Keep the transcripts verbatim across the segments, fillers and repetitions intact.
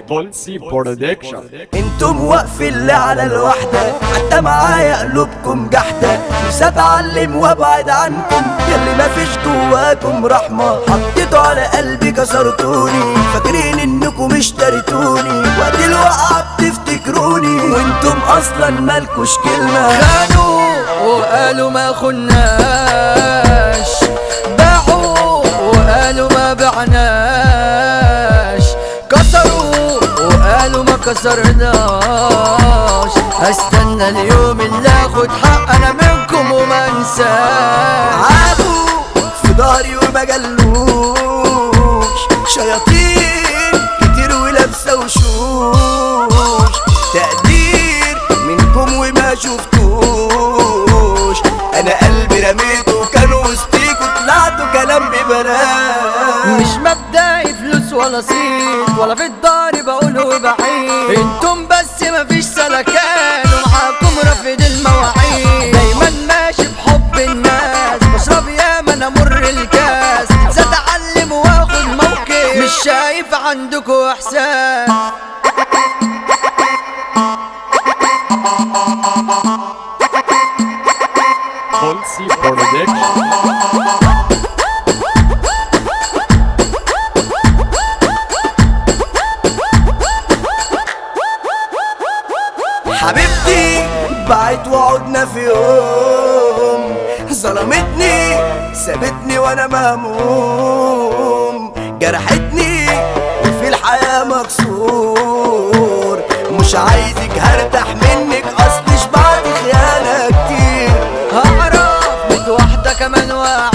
بولسي برودكشن. انتم واقفين اللي على الوحدة، حتى معايا قلوبكم جحدة. نفسي اتعلم وابعد عنكم، ياللي مفيش جواكم رحمة. حطيتوا على قلبي كسرتوني، فاكرين انكم اشتريتوني. وقت الوقعة بتفتكروني، وانتم اصلا مالكوش كلمة. خانوا وقالوا ما خناش، باعوا وقالوا ما بعناش، كسروا وقالوا ما كسرناش. هستنى اليوم اللي اخد حق انا منكم وما انساش. عابوا في ضهري وما جلوش، شياطين كتير ولابسه وشوش. تقدير منكم وما شفتوش، انا قلبي رميته كان وسطيكوا طلعتوا كلام ببلاش. مش مبدئي فلوس ولا صيت، ولا في الدار بقول وبعيد. انتم بس مفيش سلكان، ومعاكم رافض المواعيد. دايما ماشي بحب الناس، بشرب ياما انا مر الكاس. نفسي اتعلم واخد موقف، مش شايف عندكوا احساس. بولسي برودكشن. حبيبتي بعت وعدنا في يوم، ظلمتني سابتني وانا مهموم. جرحتني وفي الحياة مكسور، مش عايزك هرتاح منك، اصلي شبعت خيانة كتير. هعرف بيت واحدة كمان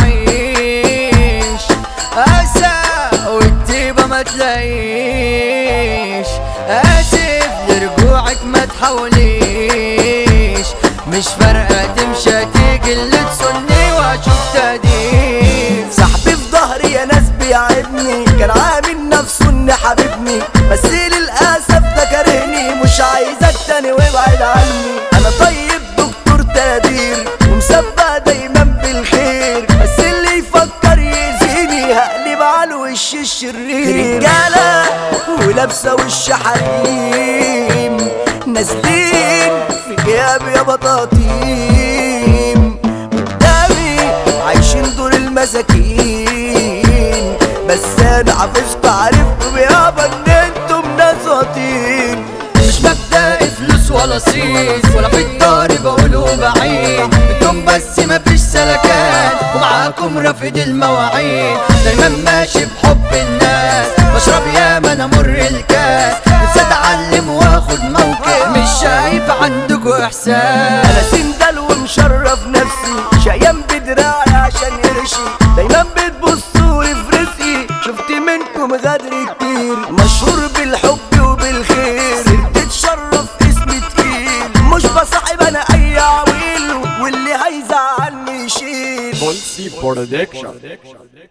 واعيش، اسى والطيبة ما تلاقيش. اسف لرجوعك ما تحاوليش، مش فارقة تمشي تيجي اللي تسني واشوف تهديد. صاحبي في ظهري يا ناس بيعبني، كان عامل نفسه اني حبيبني، بس للاسف ده كارهني. مش عايزك تاني وابعد عني، انا طيب دكتور تقدير ومسبق دايما بالخير. بس اللي يفكر يأذيني هقلب على الوش الشرير. رجالة ولابسة وش حريم، نازلين في جياب يا بطاطيم. قدامي عايشين دور المساكين، بس انا حفظت عرفتم يابا ان انتم ناس واطين. مش مبدئي فلوس ولا صيت، ولا في الدار بقول وبعيد. انتم بس مفيش سلكان، ومعاكم رافض المواعيد. دايما ماشي بحب الناس، بشرب ياما انا مر الكاس. نفسي اتعلم واخد موقف، مش شايف عندكوا احساس. انا سندل ومشرف نفسي، شقيان بدراعي عشان قرشي. دايما بتبصولي في رزقي، شفت منكم غدر كتير. مشهور بالحب وبالخير، سرت تشرف اسمي تقيل. مش بصاحب انا اي عويل، واللي هيزعلني يشيل. بولسي برودكشن.